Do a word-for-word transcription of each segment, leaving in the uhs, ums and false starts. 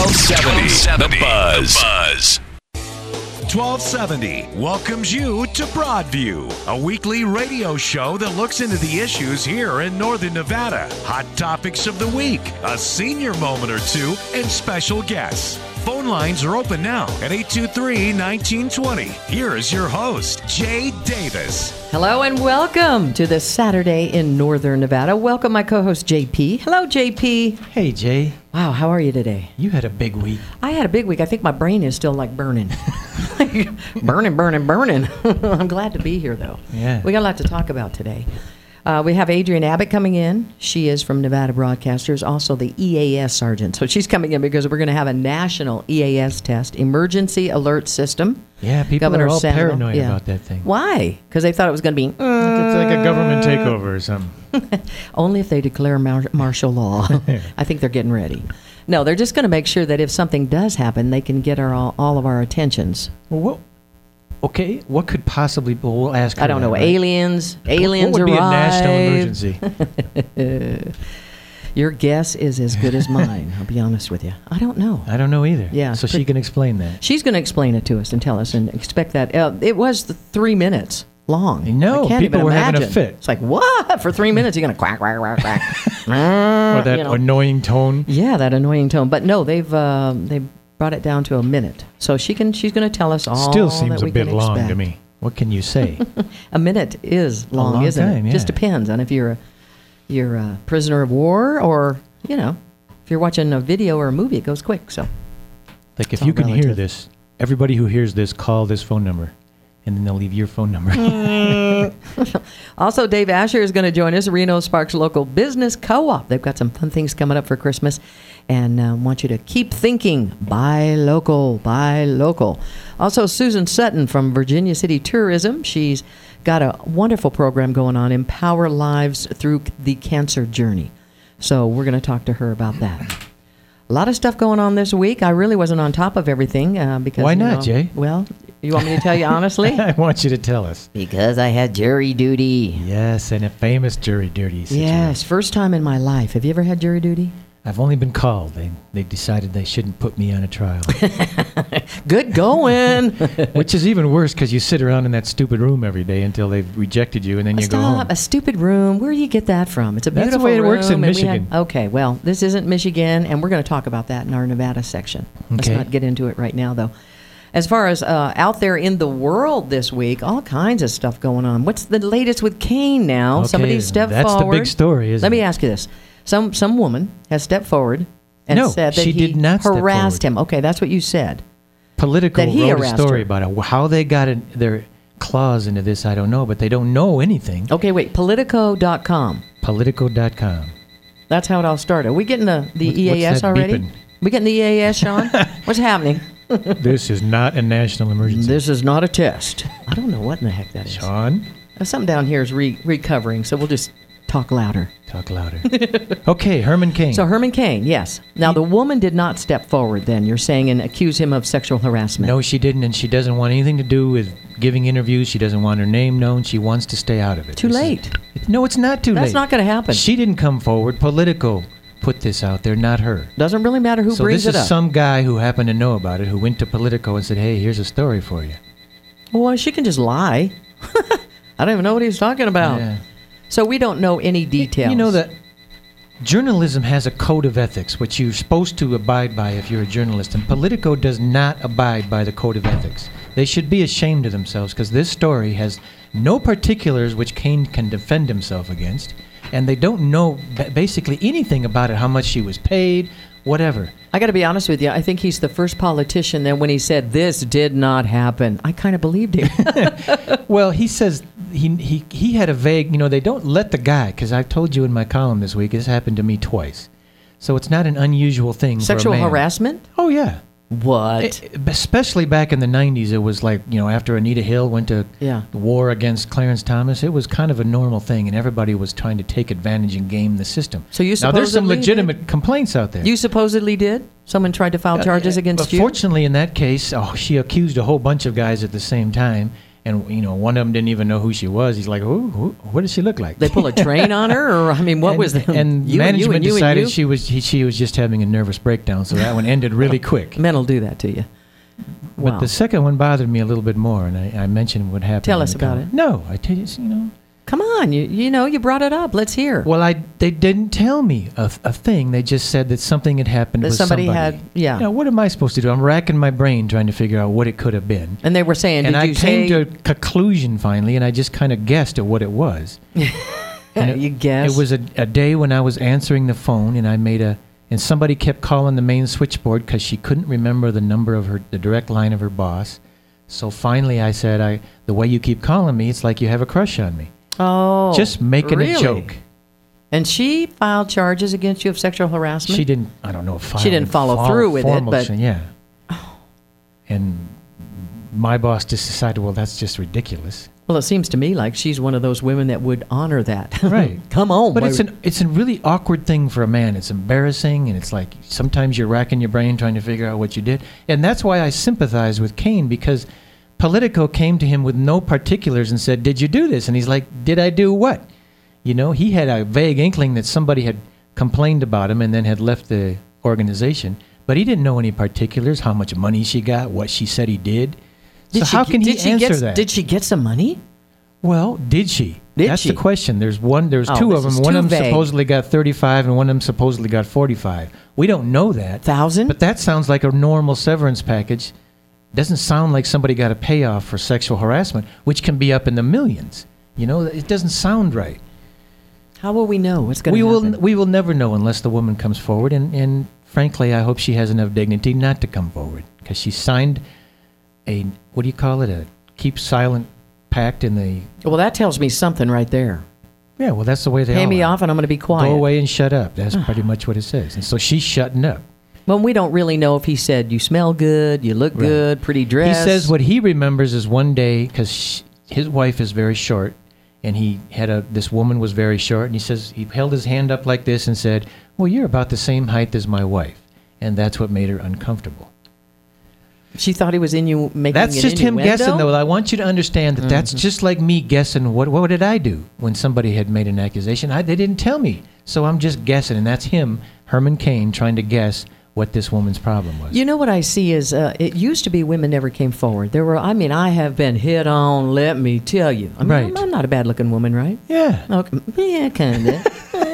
twelve seventy, The Buzz. The Buzz. twelve seventy welcomes you to Broadview, a weekly radio show that looks into the issues here in Northern Nevada. Hot topics of the week, a senior moment or two, and special guests. Phone lines are open now at eight two three, one nine two zero. Here is your host, Jay Davis. Hello and welcome to this Saturday in Northern Nevada. Welcome my co-host, J P. Hello, J P. Hey, Jay. Wow, how are you today? You had a big week. I had a big week. I think my brain is still like burning. burning, burning, burning. I'm glad to be here, though. Yeah. We got a lot to talk about today. Uh, we have Adrienne Abbott coming in. She is from Nevada Broadcasters, also the E A S sergeant. So she's coming in because we're going to have a national E A S test, Emergency Alert System. Yeah, people Governor are all Sanders, paranoid yeah. about that thing. Why? Because they thought it was going to be... Like it's like a government takeover or something. Only if they declare mar- martial law. I think they're getting ready. No, they're just going to make sure that if something does happen, they can get our all, all of our attentions. Well, what, okay, what could possibly... Well, we'll ask her I don't that, know. right? Aliens. Aliens What would be a arrive. national emergency? Your guess is as good as mine. I'll be honest with you. I don't know. I don't know either. Yeah, So pretty- she can explain that. She's going to explain it to us and tell us and expect that. Uh, it was the three minutes long. I know, I can't people even were having a imagine. fit. It's like, what? For three minutes, you're going to quack, quack, quack, quack. Or that you know. annoying tone. Yeah, that annoying tone. But no, they've uh, they brought it down to a minute. So she can she's going to tell us all Still seems that we a bit can long expect. to me. What can you say? A minute is long, long isn't time, it? yeah. Just depends on if you're a, you're a prisoner of war or, you know, if you're watching a video or a movie, it goes quick. So Like, if all you can hear relative. this, everybody who hears this, call this phone number. And then they'll leave your phone number. Also, Dave Asher is going to join us, Reno Sparks Local Business Co-op. They've got some fun things coming up for Christmas and uh, want you to keep thinking. Buy local, buy local. Also, Susan Sutton from Virginia City Tourism. She's got a wonderful program going on, Empower Lives Through the Cancer Journey. So we're going to talk to her about that. A lot of stuff going on this week. I really wasn't on top of everything uh, because... Why you not, know, Jay? Well, you want me to tell you honestly? I want you to tell us. Because I had jury duty. Yes, and a famous jury duty situation. Yes, first time in my life. Have you ever had jury duty? I've only been called. They they decided they shouldn't put me on a trial. Good going. Which is even worse because you sit around in that stupid room every day until they've rejected you and then you go home. Stop. A stupid room. Where do you get that from? It's a That's the beautiful way it room. works in and we Michigan. had- okay, well, this isn't Michigan, and we're going to talk about that in our Nevada section. Let's Okay. not get into it right now, though. As far as uh, out there in the world this week, all kinds of stuff going on. What's the latest with Kane now? Okay, Somebody stepped that's the forward. big story, isn't Let me it? ask you this. Some some woman has stepped forward and No, said that she he did not step harassed forward. him. Okay, that's what you said. Politico That he wrote a harassed story her. about it. How they got in, their claws into this, I don't know, but they don't know anything. Okay, wait. Politico dot com. Politico dot com. That's how it all started. Are we getting the, the What- E A S what's that already? beeping? We getting the E A S, Sean? What's happening? This is not a national emergency. This is not a test. I don't know what in the heck that is. Sean, Uh, Something down here is re- recovering, so we'll just talk louder. talk louder. Okay, Herman Cain. So Herman Cain, yes. Now, the woman did not step forward then, you're saying, and accuse him of sexual harassment. No, she didn't, and she doesn't want anything to do with giving interviews. She doesn't want her name known. She wants to stay out of it. Too This is- late. no, it's not too late. That's not going to happen. She didn't come forward. Politico put this out there, not her. Doesn't really matter who so brings this it is up. some guy who happened to know about it, who went to Politico and said, hey, here's a story for you. Well, she can just lie. I don't even know what he's talking about. Yeah. So we don't know any details. You know that journalism has a code of ethics, which you're supposed to abide by if you're a journalist, and Politico does not abide by the code of ethics. They should be ashamed of themselves, because this story has no particulars which Cain can defend himself against, and they don't know ba- basically anything about it, how much she was paid, whatever. I got to be honest with you. I think he's the first politician that when he said, this did not happen, I kind of believed him. Well, he says he he he had a vague, you know, they don't let the guy, because I've told you in my column this week, this happened to me twice. So it's not an unusual thing Sexual for a man. harassment? Oh, yeah. What? It- especially back in the nineties, it was like, you know, after Anita Hill went to Yeah. the war against Clarence Thomas, it was kind of a normal thing, and everybody was trying to take advantage and game the system. So you Now, there's some supposedly legitimate complaints out there. You supposedly did? Someone tried to file charges Uh, against but you? Fortunately, in that case, oh, she accused a whole bunch of guys at the same time, And, you know, one of them didn't even know who she was. He's like, who, who, what does she look like? They pull a train on her? Or, I mean, what and, was the... And you management and you and you decided and you? she was he, she was just having a nervous breakdown, so that one ended really quick. Men will do that to you. But Wow. the second one bothered me a little bit more, and I, I mentioned what happened. Tell in us the about comment. it. No, I tell you, you know. Come on, you you know, you brought it up. Let's hear. Well, I they didn't tell me a, a thing. They just said that something had happened That with somebody somebody. had- yeah. Now, what am I supposed to do? I'm racking my brain trying to figure out what it could have been. And they were saying, and did I you came say... to a conclusion finally, and I just kind of guessed at what it was. And it, you guess? It was a, a day when I was answering the phone, and I made a, and somebody kept calling the main switchboard because she couldn't remember the number of her, the direct line of her boss. So finally, I said, "I the way you keep calling me, it's like you have a crush on me." Oh, Just making really? a joke. And she filed charges against you of sexual harassment? She didn't. I don't know. If She didn't follow fol- through with it, formal- but- yeah. And my boss just decided, well, that's just ridiculous. Well, it seems to me like she's one of those women that would honor that. Right. Come on. But my- it's an it's a really awkward thing for a man. It's embarrassing, and it's like sometimes you're racking your brain trying to figure out what you did. And that's why I sympathize with Cain, because Politico came to him with no particulars and said, "Did you do this?" And he's like, "Did I do what?" You know, he had a vague inkling that somebody had complained about him and then had left the organization, but he didn't know any particulars, how much money she got, what she said he did. Did so she how get- can he did she answer get, that? Did she get some money? Well, did she? Did That's she? the question. There's one. There's Oh, two this of them. is One too of them vague. supposedly got thirty-five, and one of them supposedly got forty-five. We don't know that. Thousand? But that sounds like a normal severance package. Doesn't sound like somebody got a payoff for sexual harassment, which can be up in the millions. You know, it doesn't sound right. How will we know what's going We to will. happen? We will never know unless the woman comes forward. And, and frankly, I hope she has enough dignity not to come forward, because she signed a, what do you call it, a keep silent pact in the. Well, that tells me something right there. Yeah, well, that's the way they Pay all me are. off and I'm going to be quiet. Go away and shut up. That's pretty much what it says. And so she's shutting up. Well, we don't really know if he said, you smell good, you look Right. good, pretty dress. He says what he remembers is one day, because his wife is very short, and he had a, this woman was very short, and he says he held his hand up like this and said, "Well, you're about the same height as my wife," and that's what made her uncomfortable. She thought he was in you making That's an just him innuendo? guessing, though. I want you to understand that that's just like me guessing. What what did I do when somebody had made an accusation? I, they didn't tell me, so I'm just guessing, and that's him, Herman Cain, trying to guess what this woman's problem was. You know what I see is uh, it used to be women never came forward. There were, I mean, I have been hit on, let me tell you. I mean, Right. I'm, I'm not a bad looking woman, right? Yeah. Okay. Yeah, kind of.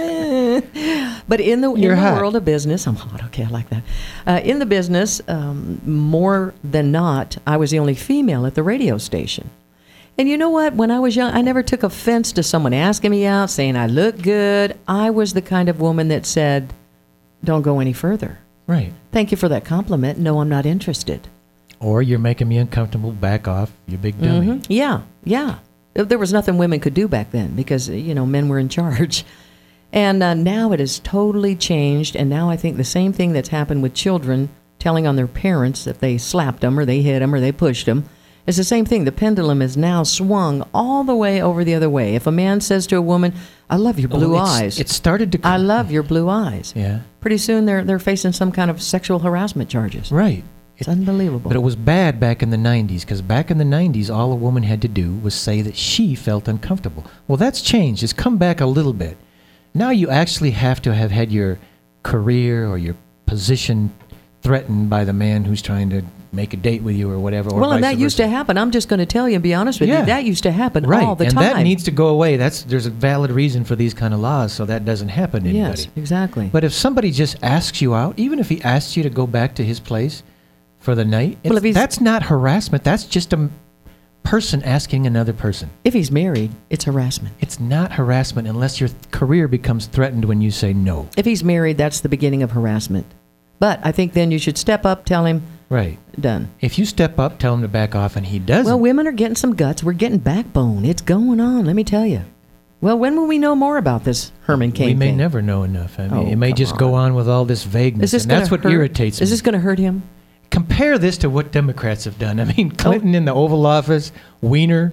But in the, in You're the hot. world of business, I'm hot, okay, I like that. Uh, in the business, um, more than not, I was the only female at the radio station. And you know what? When I was young, I never took offense to someone asking me out, saying I look good. I was the kind of woman that said, don't go any further. Right. Thank you for that compliment. No, I'm not interested. Or you're making me uncomfortable. Back off, you big dummy. Mhm. Yeah, yeah. There was nothing women could do back then because, you know, men were in charge. And uh, now it has totally changed. And now I think the same thing that's happened with children telling on their parents that they slapped them or they hit them or they pushed them is the same thing. The pendulum is now swung all the way over the other way. If a man says to a woman, I love your blue Oh, it's- eyes. It started to. I love your blue eyes. Yeah. Pretty soon they're, they're facing some kind of sexual harassment charges. Right. It's unbelievable. But it was bad back in the nineties, because back in the nineties, all a woman had to do was say that she felt uncomfortable. Well, that's changed. It's come back a little bit. Now you actually have to have had your career or your position threatened by the man who's trying to make a date with you or whatever. Or Well, and vice that used to versa. happen. I'm just going to tell you and be honest with Yeah. you. That used to happen Right. all the and time. that needs to go away. That's There's a valid reason for these kind of laws, so that doesn't happen to anybody. Yes, exactly. But if somebody just asks you out, even if he asks you to go back to his place for the night, Well, it's- if he's- that's not harassment. That's just a m- person asking another person. if he's married, it's harassment. It's not harassment unless your th- career becomes threatened when you say no. If he's married, that's the beginning of harassment. But I think then you should step up, tell him, Right. done. If you step up, tell him to back off, and he doesn't. Well, women are getting some guts. We're getting backbone. It's going on, let me tell you. Well, when will we know more about this Herman Cain we may thing? never know enough. I mean, Oh, it may come just go on. on with all this vagueness, Is this and that's gonna what hurt- irritates me. Is this going to hurt him? Compare this to what Democrats have done. I mean, Oh. Clinton in the Oval Office, Weiner.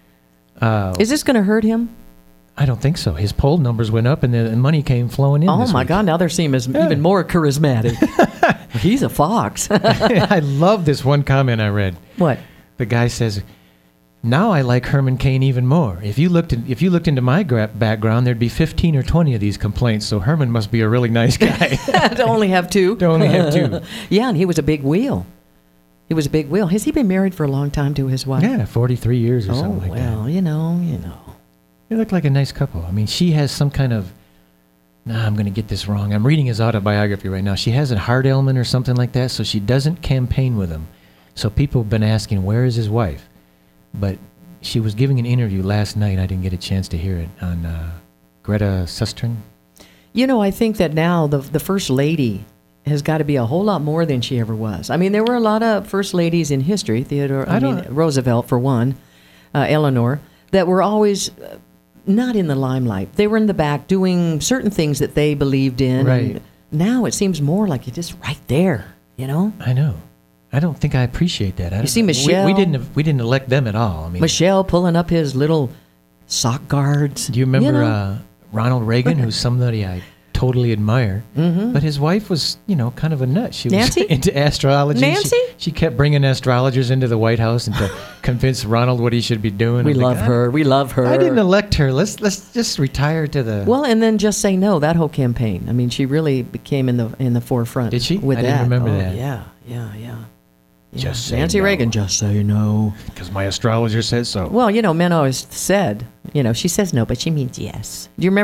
Uh, Is this going to hurt him? I don't think so. His poll numbers went up, and the and money came flowing in. Oh, this my week. God. Now they're seeing him as even more charismatic. He's a fox. I love this one comment I read. What? The guy says, Now I like Herman Cain even more. If you looked in, if you looked into my gra- background, there'd be fifteen or twenty of these complaints. So Herman must be a really nice guy. To only have two. To only have two. Yeah, and he was a big wheel. He was a big wheel. Has he been married for a long time to his wife? Yeah, forty-three years or oh, something like well, that. you know, you know. They look like a nice couple. I mean, she has some kind of... Nah, I'm going to get this wrong. I'm reading his autobiography right now. She has a heart ailment or something like that, so she doesn't campaign with him. So people have been asking, where is his wife? But she was giving an interview last night. I didn't get a chance to hear it on uh, Greta Susteren. You know, I think that now the the first lady has got to be a whole lot more than she ever was. I mean, there were a lot of first ladies in history. Theodore, I, I mean, Roosevelt for one, uh, Eleanor, that were always uh, not in the limelight. They were in the back doing certain things that they believed in. Right. And now it seems more like you're just right there. You know. I know. I don't think I appreciate that. I You see we- Michelle- We, didn't. We didn't elect them at all. I mean, Michelle pulling up his little sock guards. do you remember know? uh, Ronald Reagan, who's somebody I totally admire? Mhm. But his wife was, you know, kind of a nut. She Nancy? was into astrology. Nancy? She, she kept bringing astrologers into the White House and to convince Ronald what he should be doing. We I'm love like, "I- her. We love her. I didn't elect her. Let's let's just retire to the. Well, and then just say no. That whole campaign. I mean, she really became in the in the forefront. Did she? With I that. didn't remember Oh, that. Yeah, yeah, yeah. Yeah. Just say Nancy no. Reagan. Just say no. because my astrologer says so. Well, you know, men always said, you know, she says no, but she means yes. Do you remember?